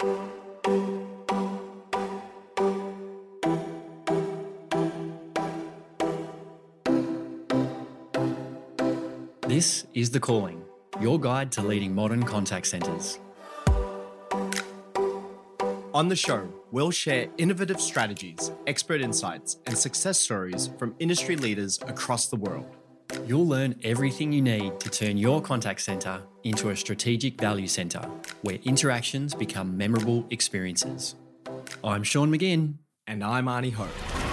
This is The Calling, your guide to leading modern contact centres. On the show, we'll share innovative strategies, expert insights, and success stories from industry leaders across the world. You'll learn everything you need to turn your contact centre into a strategic value centre where interactions become memorable experiences. I'm Sean McGinn. And I'm Arnie Ho.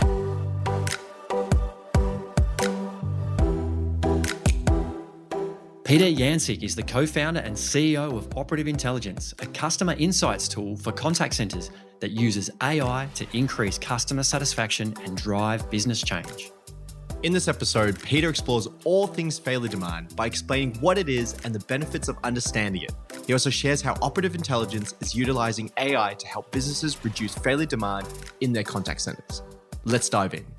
Peter Yancic is the co-founder and CEO of Operative Intelligence, a customer insights tool for contact centres that uses AI to increase customer satisfaction and drive business change. In this episode, Peter explores all things failure demand by explaining what it is and the benefits of understanding it. He also shares how Operative Intelligence is utilising AI to help businesses reduce failure demand in their contact centres. Let's dive in.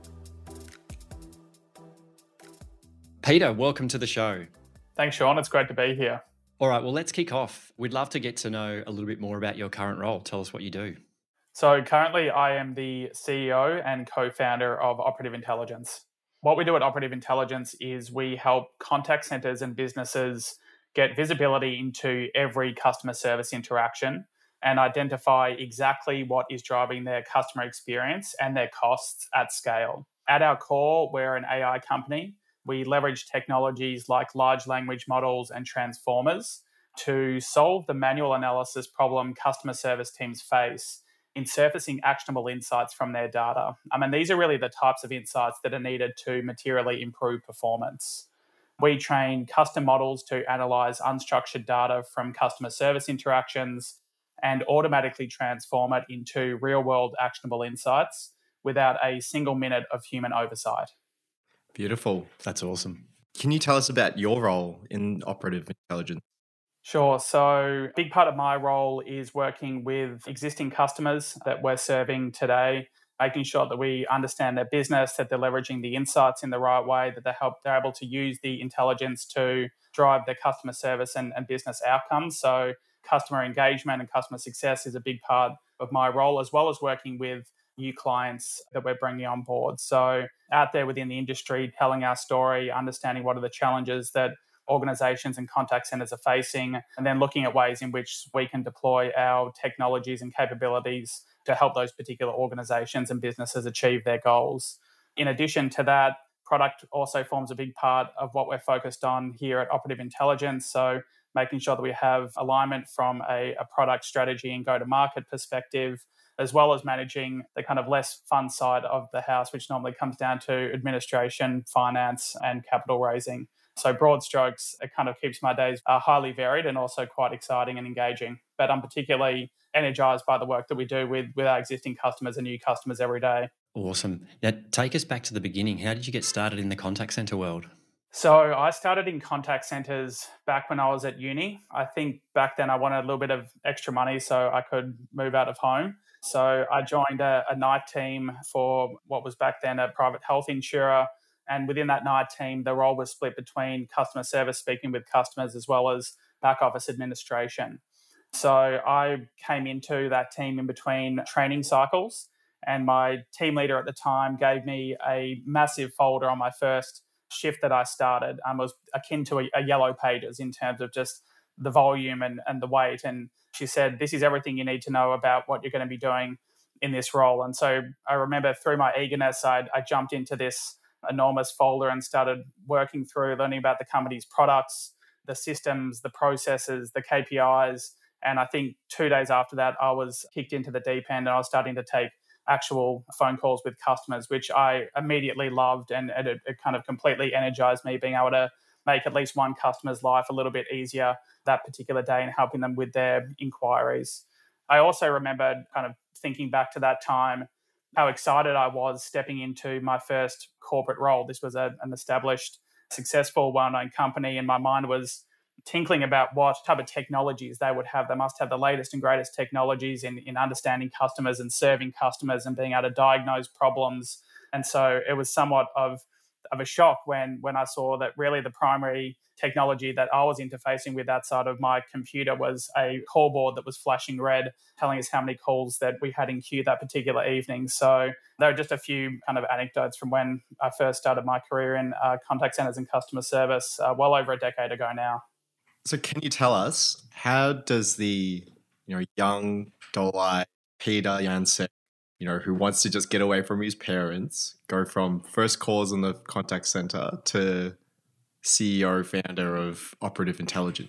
Peter, welcome to the show. Thanks, Sean. It's great to be here. All right, well, let's kick off. We'd love to get to know a little bit more about your current role. Tell us what you do. So currently, I am the CEO and co-founder of Operative Intelligence. What we do at Operative Intelligence is we help contact centers and businesses get visibility into every customer service interaction and identify exactly what is driving their customer experience and their costs at scale. At our core, we're an AI company. We leverage technologies like large language models and transformers to solve the manual analysis problem customer service teams face in surfacing actionable insights from their data. These are really the types of insights that are needed to materially improve performance. We train custom models to analyze unstructured data from customer service interactions and automatically transform it into real-world actionable insights without a single minute of human oversight. Beautiful. That's awesome. Can you tell us about your role in Operative Intelligence? Sure. So a big part of my role is working with existing customers that we're serving today, making sure that we understand their business, that they're leveraging the insights in the right way, that they're able to use the intelligence to drive their customer service and business outcomes. So customer engagement and customer success is a big part of my role, as well as working with new clients that we're bringing on board. So out there within the industry, telling our story, understanding what are the challenges that organizations and contact centers are facing, and then looking at ways in which we can deploy our technologies and capabilities to help those particular organizations and businesses achieve their goals. In addition to that, product also forms a big part of what we're focused on here at Operative Intelligence. So making sure that we have alignment from a product strategy and go-to-market perspective, as well as managing the kind of less fun side of the house, which normally comes down to administration, finance, and capital raising. So broad strokes, it kind of keeps my days highly varied and also quite exciting and engaging. But I'm particularly energized by the work that we do with our existing customers and new customers every day. Awesome. Now, take us back to the beginning. How did you get started in the contact center world? So I started in contact centers back when I was at uni. I think back then I wanted a little bit of extra money so I could move out of home. So I joined a night team for what was back then a private health insurer. And within that night team, the role was split between customer service, speaking with customers, as well as back office administration. So I came into that team in between training cycles. And my team leader at the time gave me a massive folder on my first shift that I started. It was akin to a yellow pages in terms of just the volume and the weight. And she said, this is everything you need to know about what you're going to be doing in this role. And so I remember through my eagerness, I jumped into this enormous folder and started working through learning about the company's products, the systems, the processes, the KPIs. And I think 2 days after that, I was kicked into the deep end and I was starting to take actual phone calls with customers, which I immediately loved. And it kind of completely energized me being able to make at least one customer's life a little bit easier that particular day and helping them with their inquiries. I also remember kind of thinking back to that time, how excited I was stepping into my first corporate role. This was an established, successful, well-known company, and my mind was tinkling about what type of technologies they would have. They must have the latest and greatest technologies in understanding customers and serving customers and being able to diagnose problems. And so it was somewhat of of a shock when I saw that really the primary technology that I was interfacing with outside of my computer was a call board that was flashing red, telling us how many calls that we had in queue that particular evening. So there are just a few kind of anecdotes from when I first started my career in contact centers and customer service well over a decade ago now. So can you tell us, how does the young doll-eyed Peter Jansek, who wants to just get away from his parents, go from first calls in the contact center to CEO, founder of Operative Intelligence?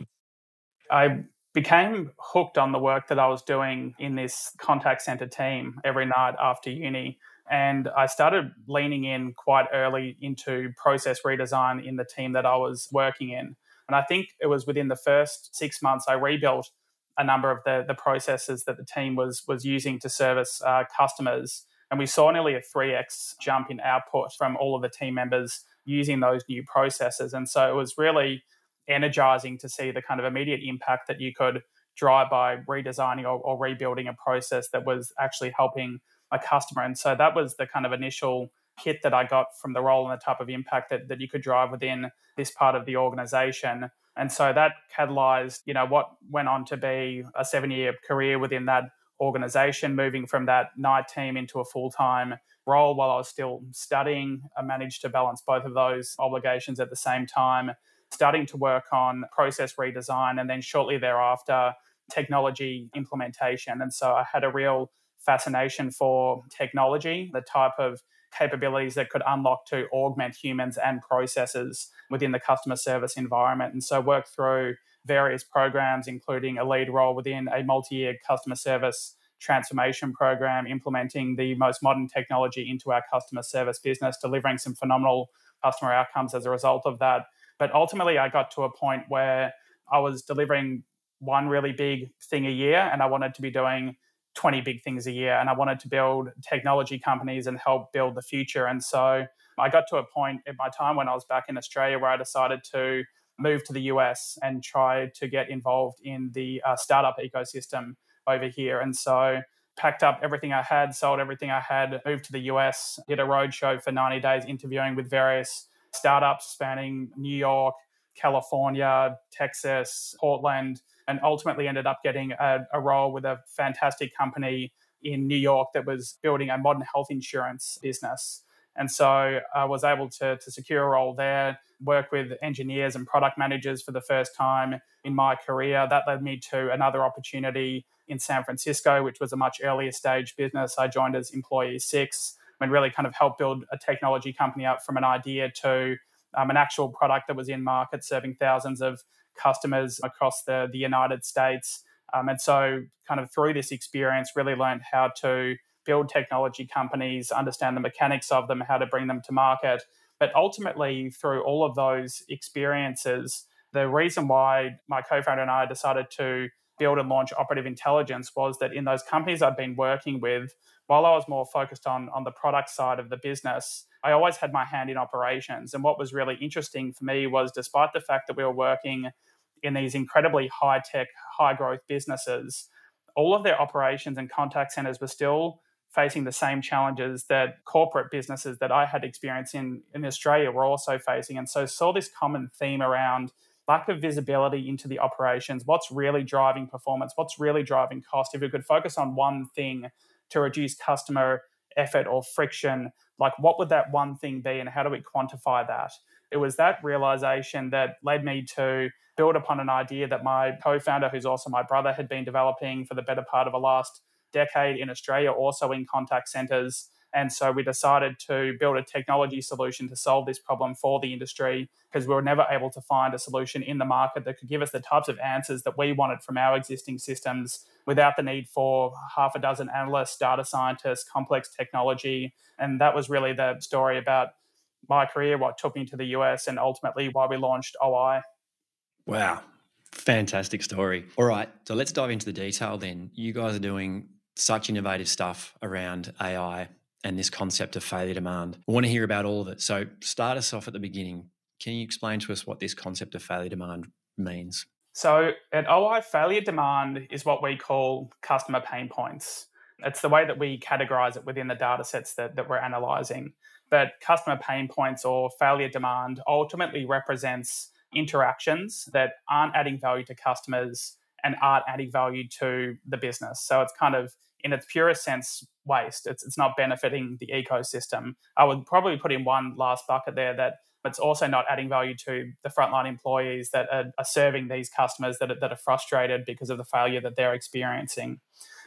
I became hooked on the work that I was doing in this contact center team every night after uni. And I started leaning in quite early into process redesign in the team that I was working in. And I think it was within the first 6 months I rebuilt a number of the processes that the team was using to service customers. And we saw nearly a 3x jump in output from all of the team members using those new processes. And so it was really energizing to see the kind of immediate impact that you could drive by redesigning or rebuilding a process that was actually helping a customer. And so that was the kind of initial hit that I got from the role and the type of impact that you could drive within this part of the organization. And so that catalyzed, what went on to be a 7-year career within that organization, moving from that night team into a full-time role while I was still studying. I managed to balance both of those obligations at the same time, starting to work on process redesign, and then shortly thereafter, technology implementation. And so I had a real fascination for technology, the type of capabilities that could unlock to augment humans and processes within the customer service environment. And so worked through various programs, including a lead role within a multi-year customer service transformation program, implementing the most modern technology into our customer service business, delivering some phenomenal customer outcomes as a result of that. But ultimately, I got to a point where I was delivering one really big thing a year, and I wanted to be doing 20 big things a year, and I wanted to build technology companies and help build the future. And so I got to a point in my time when I was back in Australia where I decided to move to the US and try to get involved in the startup ecosystem over here. And so packed up everything I had, sold everything I had, moved to the US, did a roadshow for 90 days interviewing with various startups spanning New York, California, Texas, Portland, and ultimately ended up getting a role with a fantastic company in New York that was building a modern health insurance business. And so I was able to secure a role there, work with engineers and product managers for the first time in my career. That led me to another opportunity in San Francisco, which was a much earlier stage business. I joined as employee 6 and really kind of helped build a technology company up from an idea to an actual product that was in market, serving thousands of customers across the United States. And so kind of through this experience, really learned how to build technology companies, understand the mechanics of them, how to bring them to market. But ultimately, through all of those experiences, the reason why my co-founder and I decided to build and launch Operative Intelligence was that in those companies I'd been working with, while I was more focused on the product side of the business, I always had my hand in operations. And what was really interesting for me was, despite the fact that we were working in these incredibly high-tech, high-growth businesses, all of their operations and contact centers were still facing the same challenges that corporate businesses that I had experience in Australia were also facing. And so saw this common theme around lack of visibility into the operations, what's really driving performance, what's really driving cost. If we could focus on one thing to reduce customer effort or friction, like what would that one thing be and how do we quantify that? It was that realization that led me to build upon an idea that my co-founder, who's also my brother, had been developing for the better part of the last decade in Australia, also in contact centers. And so we decided to build a technology solution to solve this problem for the industry, because we were never able to find a solution in the market that could give us the types of answers that we wanted from our existing systems without the need for half a dozen analysts, data scientists, complex technology. And that was really the story about my career, what took me to the US, and ultimately why we launched OI. Wow. Fantastic story. All right. So let's dive into the detail then. You guys are doing such innovative stuff around AI and this concept of failure demand. I want to hear about all of it. So start us off at the beginning. Can you explain to us what this concept of failure demand means? So at OI, failure demand is what we call customer pain points. It's the way that we categorize it within the data sets that we're analyzing. But customer pain points or failure demand ultimately represents interactions that aren't adding value to customers and aren't adding value to the business. So it's kind of, in its purest sense, waste. It's not benefiting the ecosystem. I would probably put in one last bucket there, that it's also not adding value to the frontline employees that are serving these customers that are frustrated because of the failure that they're experiencing.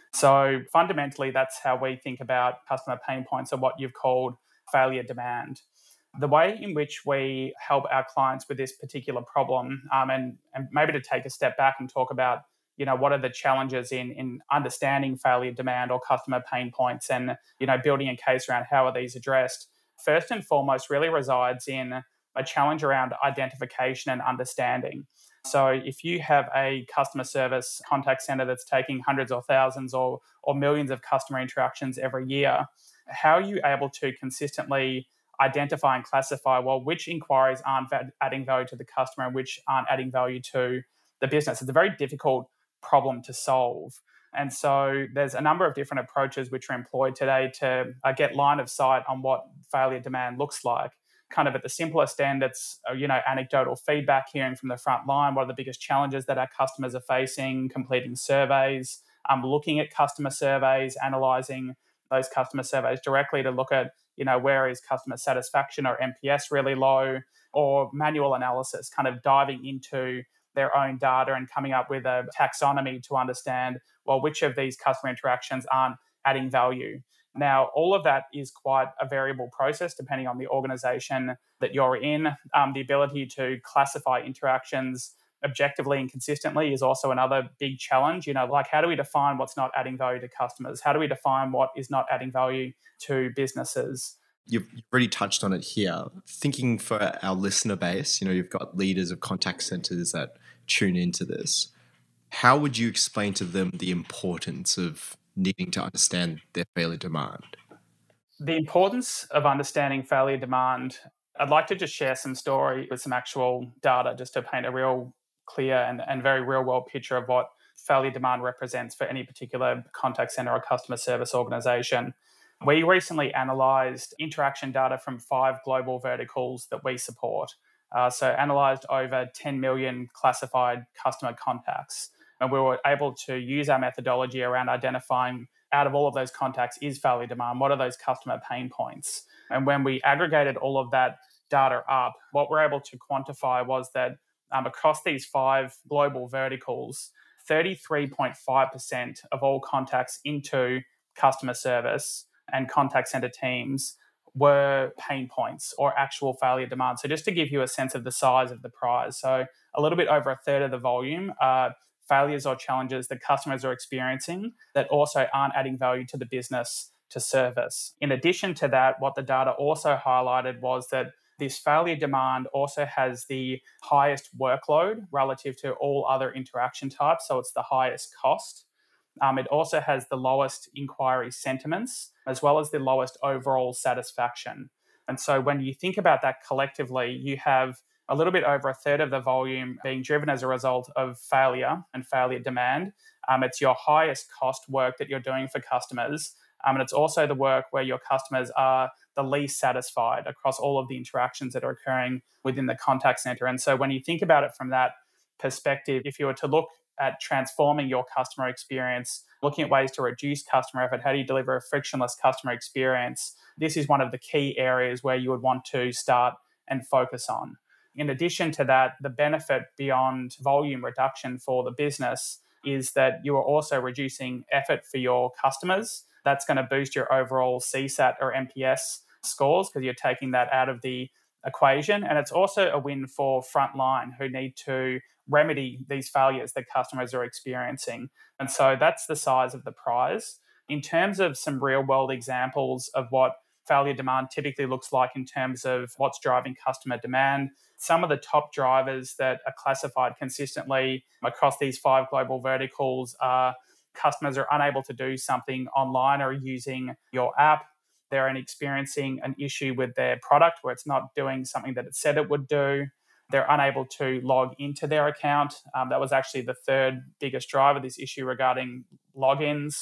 So fundamentally, that's how we think about customer pain points, or what you've called failure demand. The way in which we help our clients with this particular problem, and maybe to take a step back and talk about, what are the challenges in understanding failure demand or customer pain points, and, building a case around how are these addressed. First and foremost really resides in a challenge around identification and understanding. So if you have a customer service contact center that's taking hundreds or thousands or millions of customer interactions every year, how are you able to consistently identify and classify, which inquiries aren't adding value to the customer and which aren't adding value to the business? It's a very difficult problem to solve. And so there's a number of different approaches which are employed today to get line of sight on what failure demand looks like. Kind of at the simplest end, it's anecdotal feedback, hearing from the front line what are the biggest challenges that our customers are facing, completing surveys, looking at customer surveys, analysing those customer surveys directly to look at where is customer satisfaction or NPS really low, or manual analysis, kind of diving into their own data and coming up with a taxonomy to understand, which of these customer interactions aren't adding value. Now, all of that is quite a variable process depending on the organization that you're in. The ability to classify interactions objectively and consistently is also another big challenge. How do we define what's not adding value to customers? How do we define what is not adding value to businesses? You've already touched on it here. Thinking for our listener base, you've got leaders of contact centers that tune into this. How would you explain to them the importance of needing to understand their failure demand? The importance of understanding failure demand, I'd like to just share some story with some actual data just to paint a real clear and very real world picture of what failure demand represents for any particular contact center or customer service organization. We recently analysed interaction data from 5 global verticals that we support. So analysed over 10 million classified customer contacts. And we were able to use our methodology around identifying, out of all of those contacts, is failure demand? What are those customer pain points? And when we aggregated all of that data up, what we're able to quantify was that across these 5 global verticals, 33.5% of all contacts into customer service and contact center teams were pain points or actual failure demand. So just to give you a sense of the size of the prize, so a little bit over a third of the volume are failures or challenges that customers are experiencing that also aren't adding value to the business to service. In addition to that, what the data also highlighted was that this failure demand also has the highest workload relative to all other interaction types, so it's the highest cost. It also has the lowest inquiry sentiments, as well as the lowest overall satisfaction. And so when you think about that collectively, you have a little bit over a third of the volume being driven as a result of failure and failure demand. It's your highest cost work that you're doing for customers. And it's also the work where your customers are the least satisfied across all of the interactions that are occurring within the contact center. And so when you think about it from that perspective, if you were to look at transforming your customer experience, looking at ways to reduce customer effort, how do you deliver a frictionless customer experience? This is one of the key areas where you would want to start and focus on. In addition to that, the benefit beyond volume reduction for the business is that you are also reducing effort for your customers. That's going to boost your overall CSAT or NPS scores because you're taking that out of the equation. And it's also a win for frontline who need to remedy these failures that customers are experiencing. And so that's the size of the prize. In terms of some real world examples of what failure demand typically looks like in terms of what's driving customer demand, some of the top drivers that are classified consistently across these 5 global verticals are customers are unable to do something online or using your app. They're experiencing an issue with their product where it's not doing something that it said it would do. They're unable to log into their account. That was actually the third biggest driver, this issue regarding logins.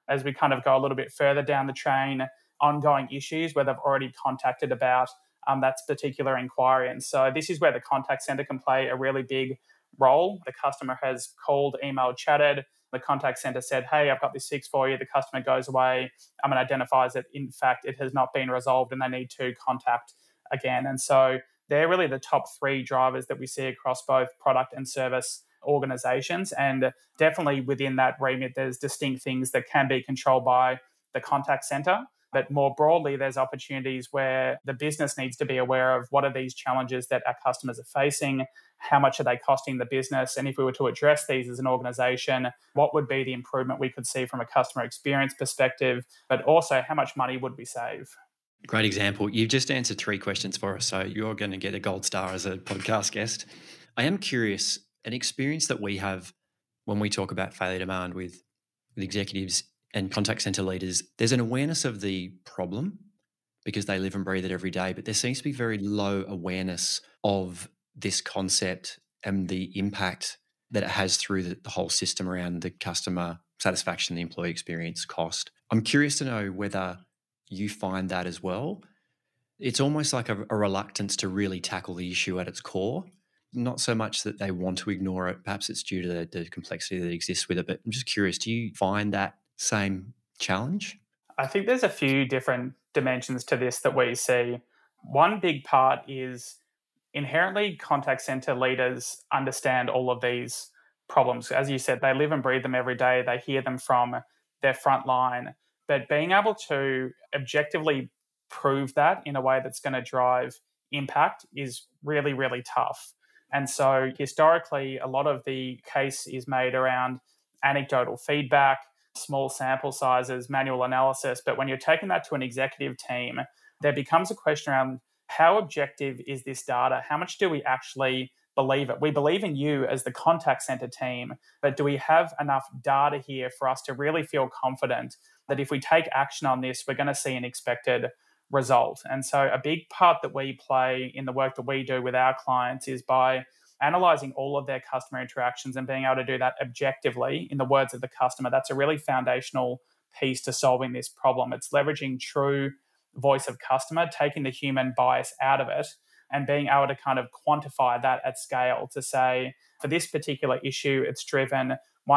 as we kind of go a little bit further down the chain, ongoing issues where they've already contacted about that particular inquiry. And so this is where the contact center can play a really big role. The customer has called, emailed, chatted. The contact center said, hey, I've got this fix for you. The customer goes away and identifies that, in fact, it has not been resolved and they need to contact again. And so they're really the top three drivers that we see across both product and service organizations. And definitely within that remit, there's distinct things that can be controlled by the contact center. But more broadly, there's opportunities where the business needs to be aware of what are these challenges that our customers are facing, how much are they costing the business, and if we were to address these as an organization, what would be the improvement we could see from a customer experience perspective, but also how much money would we save? Great example. You've just answered 3 questions for us, so you're going to get a gold star as a podcast guest. I am curious, an experience that we have when we talk about failure demand with executives and contact center leaders, there's an awareness of the problem because they live and breathe it every day, but there seems to be very low awareness of this concept and the impact that it has through the whole system around the customer satisfaction, the employee experience, cost. I'm curious to know whether you find that as well. It's almost like a reluctance to really tackle the issue at its core. Not so much that they want to ignore it. Perhaps it's due to the complexity that exists with it. But I'm just curious, do you find that same challenge? I think there's a few different dimensions to this that we see. One big part is inherently contact center leaders understand all of these problems. As you said, they live and breathe them every day. They hear them from their front line. But being able to objectively prove that in a way that's going to drive impact is really, really tough. And so historically, a lot of the case is made around anecdotal feedback, small sample sizes, manual analysis. But when you're taking that to an executive team, there becomes a question around how objective is this data? How much do we actually believe it? We believe in you as the contact center team, but do we have enough data here for us to really feel confident that if we take action on this, we're going to see an expected result? And so a big part that we play in the work that we do with our clients is by analyzing all of their customer interactions and being able to do that objectively in the words of the customer. That's a really foundational piece to solving this problem. It's leveraging true voice of customer, taking the human bias out of it and being able to kind of quantify that at scale to say, for this particular issue, it's driven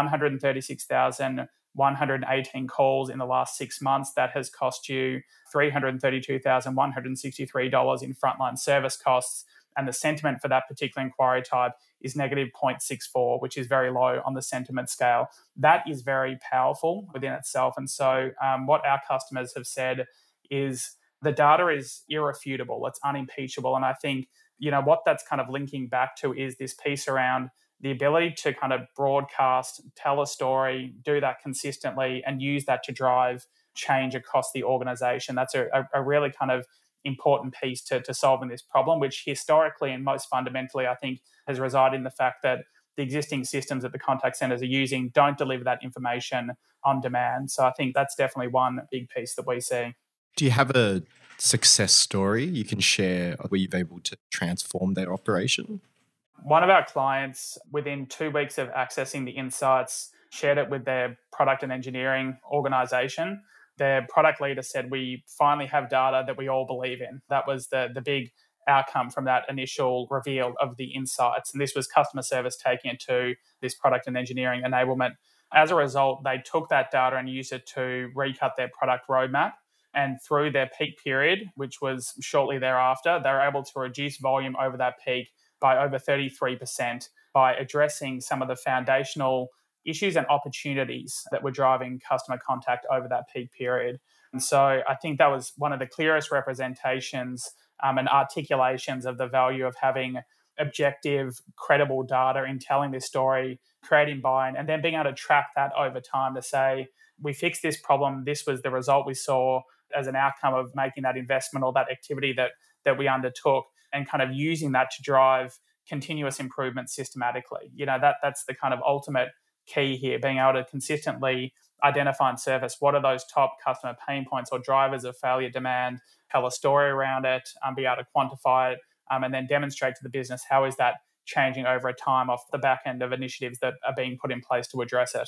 136,118 calls in the last 6 months. That has cost you $332,163 in frontline service costs. And the sentiment for that particular inquiry type is negative 0.64, which is very low on the sentiment scale. That is very powerful within itself. And so what our customers have said is the data is irrefutable, it's unimpeachable. And I think, what that's kind of linking back to is this piece around the ability to kind of broadcast, tell a story, do that consistently, and use that to drive change across the organization. That's a really kind of important piece to solving this problem, which historically and most fundamentally, I think, has resided in the fact that the existing systems that the contact centers are using don't deliver that information on demand. So I think that's definitely one big piece that we see. Do you have a success story you can share where you've been able to transform their operation? One of our clients, within 2 weeks of accessing the insights, shared it with their product and engineering organization. Their product leader said, we finally have data that we all believe in. That was the big outcome from that initial reveal of the insights. And this was customer service taking it to this product and engineering enablement. As a result, they took that data and used it to recut their product roadmap. And through their peak period, which was shortly thereafter, they were able to reduce volume over that peak by over 33% by addressing some of the foundational issues and opportunities that were driving customer contact over that peak period. And so I think that was one of the clearest representations and articulations of the value of having objective, credible data in telling this story, creating buy-in, and then being able to track that over time to say, we fixed this problem, this was the result we saw as an outcome of making that investment or that activity that we undertook, and kind of using that to drive continuous improvement systematically. That's the kind of ultimate key here, being able to consistently identify and service what are those top customer pain points or drivers of failure demand, tell a story around it, be able to quantify it, and then demonstrate to the business how is that changing over a time off the back end of initiatives that are being put in place to address it.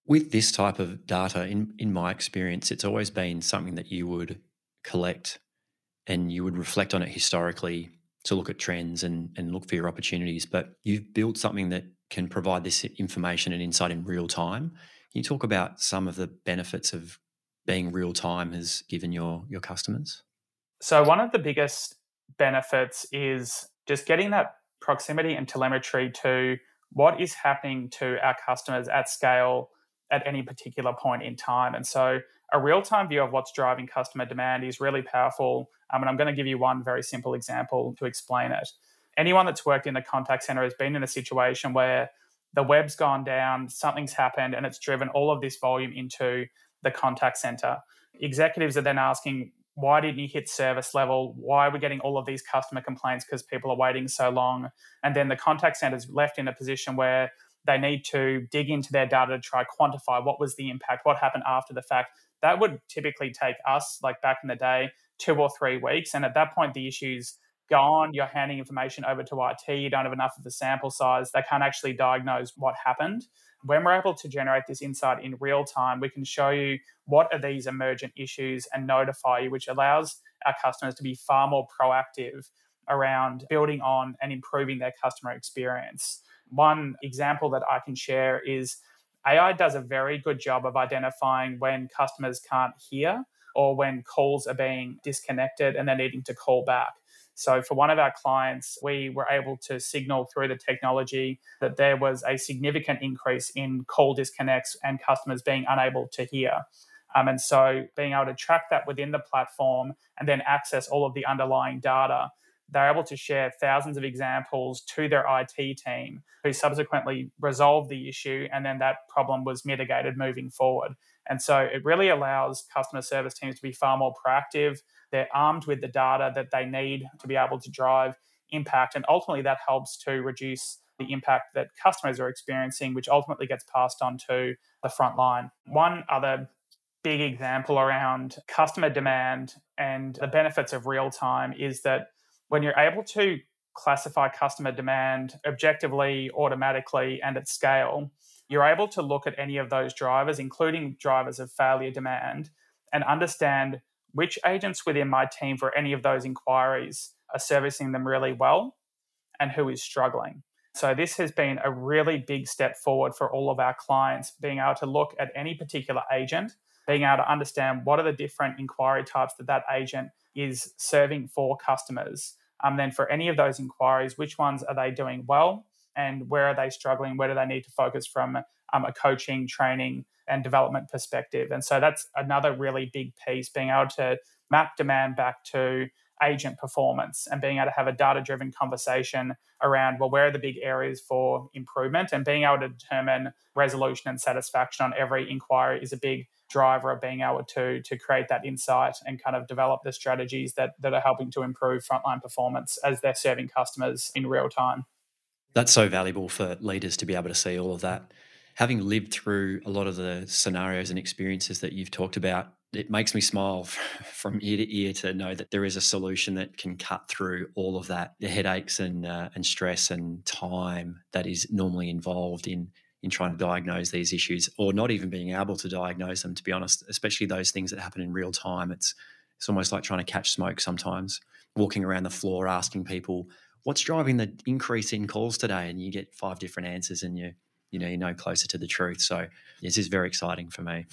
With this type of data, in my experience, it's always been something that you would collect and you would reflect on it historically to look at trends and look for your opportunities. But you've built something that can provide this information and insight in real time. Can you talk about some of the benefits of being real time has given your customers? So one of the biggest benefits is just getting that proximity and telemetry to what is happening to our customers at scale at any particular point in time. And so a real-time view of what's driving customer demand is really powerful. And I'm going to give you one very simple example to explain it. Anyone that's worked in the contact center has been in a situation where the web's gone down, something's happened, and it's driven all of this volume into the contact center. Executives are then asking, why didn't you hit service level? Why are we getting all of these customer complaints because people are waiting so long? And then the contact center is left in a position where they need to dig into their data to try quantify what was the impact, what happened after the fact. That would typically take us, like back in the day, 2 or 3 weeks. And at that point, the issue's gone. You're handing information over to IT. You don't have enough of the sample size. They can't actually diagnose what happened. When we're able to generate this insight in real time, we can show you what are these emergent issues and notify you, which allows our customers to be far more proactive around building on and improving their customer experience. One example that I can share is AI does a very good job of identifying when customers can't hear or when calls are being disconnected and they're needing to call back. So for one of our clients, we were able to signal through the technology that there was a significant increase in call disconnects and customers being unable to hear. And so being able to track that within the platform and then access all of the underlying data, they're able to share thousands of examples to their IT team who subsequently resolved the issue, and then that problem was mitigated moving forward. And so it really allows customer service teams to be far more proactive. They're armed with the data that they need to be able to drive impact, and ultimately that helps to reduce the impact that customers are experiencing, which ultimately gets passed on to the front line. One other big example around customer demand and the benefits of real time is that when you're able to classify customer demand objectively, automatically, and at scale, you're able to look at any of those drivers, including drivers of failure demand, and understand which agents within my team for any of those inquiries are servicing them really well and who is struggling. So this has been a really big step forward for all of our clients, being able to look at any particular agent, being able to understand what are the different inquiry types that agent is serving for customers. Then for any of those inquiries, which ones are they doing well and where are they struggling? Where do they need to focus from a coaching, training, and development perspective? And so that's another really big piece, being able to map demand back to agent performance and being able to have a data-driven conversation around, well, where are the big areas for improvement, and being able to determine resolution and satisfaction on every inquiry is a big driver of being able to create that insight and kind of develop the strategies that are helping to improve frontline performance as they're serving customers in real time. That's so valuable for leaders to be able to see all of that. Having lived through a lot of the scenarios and experiences that you've talked about, it makes me smile from ear to ear to know that there is a solution that can cut through all of that, the headaches and stress and time that is normally involved in trying to diagnose these issues, or not even being able to diagnose them, to be honest, especially those things that happen in real time. It's almost like trying to catch smoke sometimes, walking around the floor asking people, what's driving the increase in calls today? And you get 5 different answers and you're closer to the truth. So this is very exciting for me.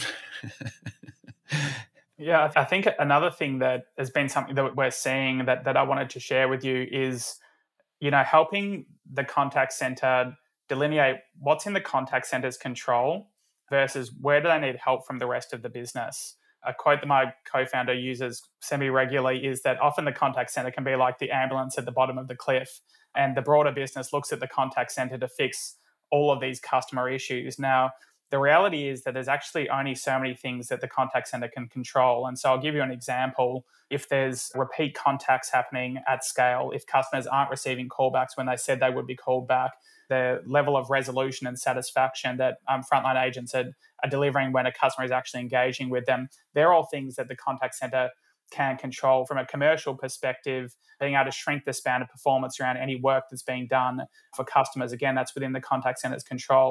Yeah, I think another thing that has been something that we're seeing that I wanted to share with you is, helping the contact center delineate what's in the contact center's control versus where do they need help from the rest of the business. A quote that my co-founder uses semi-regularly is that often the contact center can be like the ambulance at the bottom of the cliff, and the broader business looks at the contact center to fix all of these customer issues. Now, the reality is that there's actually only so many things that the contact center can control. And so I'll give you an example. If there's repeat contacts happening at scale, if customers aren't receiving callbacks when they said they would be called back, the level of resolution and satisfaction that frontline agents are delivering when a customer is actually engaging with them, they're all things that the contact center can control. From a commercial perspective, being able to shrink the span of performance around any work that's being done for customers, again, that's within the contact center's control.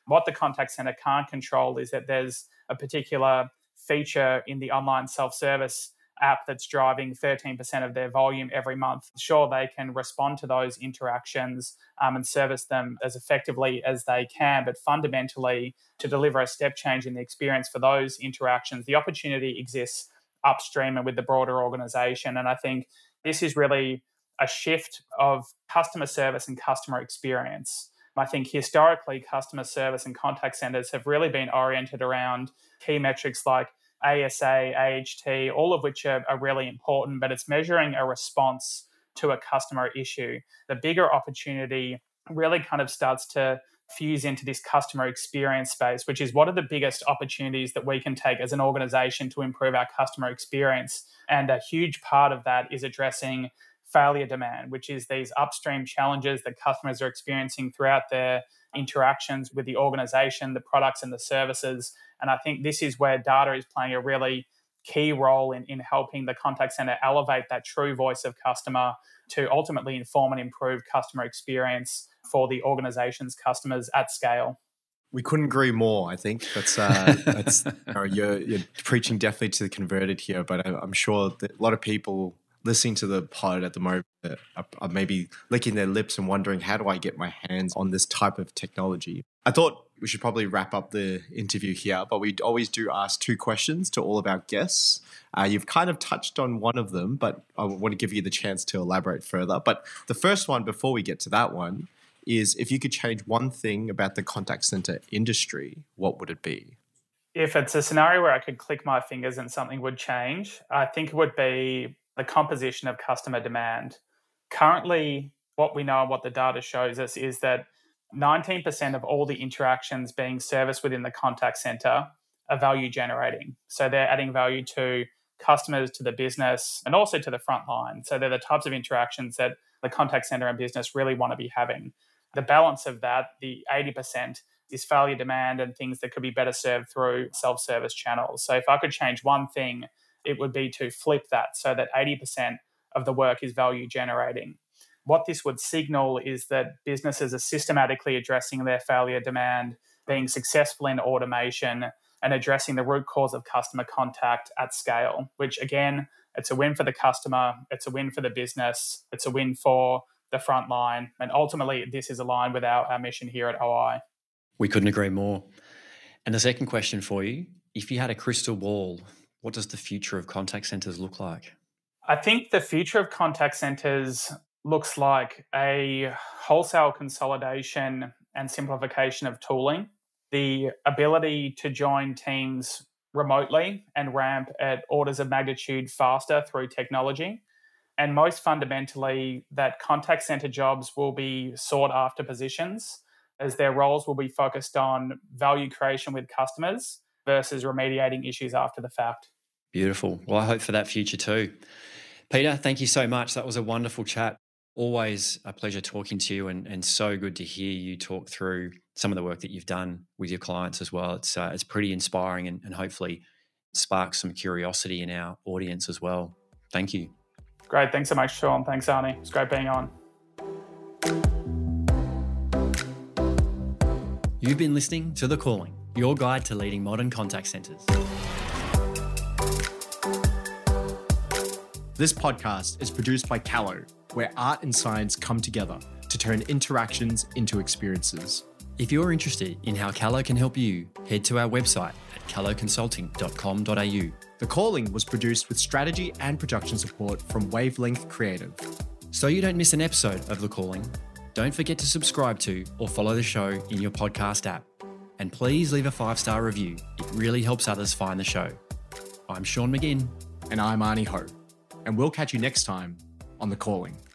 What the contact center can't control is that there's a particular feature in the online self-service app that's driving 13% of their volume every month. Sure, they can respond to those interactions and service them as effectively as they can, but fundamentally, to deliver a step change in the experience for those interactions, the opportunity exists upstream and with the broader organization. And I think this is really a shift of customer service and customer experience. I think historically, customer service and contact centers have really been oriented around key metrics like ASA, AHT, all of which are really important, but it's measuring a response to a customer issue. The bigger opportunity really kind of starts to fuse into this customer experience space, which is what are the biggest opportunities that we can take as an organization to improve our customer experience. And a huge part of that is addressing failure demand, which is these upstream challenges that customers are experiencing throughout their interactions with the organization, the products and the services. And I think this is where data is playing a really key role in helping the contact center elevate that true voice of customer to ultimately inform and improve customer experience for the organization's customers at scale. We couldn't agree more. I think that's you're preaching definitely to the converted here, but I'm sure that a lot of people listening to the pod at the moment are maybe licking their lips and wondering, how do I get my hands on this type of technology? I thought we should probably wrap up the interview here, but we always do ask 2 questions to all of our guests. You've kind of touched on one of them, but I want to give you the chance to elaborate further. But the first one, before we get to that one, is if you could change one thing about the contact center industry, what would it be? If it's a scenario where I could click my fingers and something would change, I think it would be the composition of customer demand. Currently, what we know and what the data shows us is that 19% of all the interactions being serviced within the contact center are value generating. So they're adding value to customers, to the business, and also to the front line. So they're the types of interactions that the contact center and business really want to be having. The balance of that, the 80%, is failure demand and things that could be better served through self-service channels. So if I could change one thing, it would be to flip that so that 80% of the work is value generating. What this would signal is that businesses are systematically addressing their failure demand, being successful in automation, and addressing the root cause of customer contact at scale, which again, it's a win for the customer, it's a win for the business, it's a win for the front line. And ultimately, this is aligned with our mission here at OI. We couldn't agree more. And the second question for you, if you had a crystal ball, what does the future of contact centers look like? I think the future of contact centers looks like a wholesale consolidation and simplification of tooling, the ability to join teams remotely and ramp at orders of magnitude faster through technology. And most fundamentally, that contact center jobs will be sought after positions as their roles will be focused on value creation with customers versus remediating issues after the fact. Beautiful. Well, I hope for that future too. Peter, thank you so much. That was a wonderful chat. Always a pleasure talking to you and so good to hear you talk through some of the work that you've done with your clients as well. It's pretty inspiring and hopefully sparks some curiosity in our audience as well. Thank you. Great. Thanks so much, Sean. Thanks, Arnie. It's great being on. You've been listening to The Calling, your guide to leading modern contact centers. This podcast is produced by Callo, where art and science come together to turn interactions into experiences. If you're interested in how Callo can help you, head to our website at calloconsulting.com.au. The Calling was produced with strategy and production support from Wavelength Creative. So you don't miss an episode of The Calling, don't forget to subscribe to or follow the show in your podcast app. And please leave a 5-star review. It really helps others find the show. I'm Sean McGinn. And I'm Arnie Ho. And we'll catch you next time on The Calling.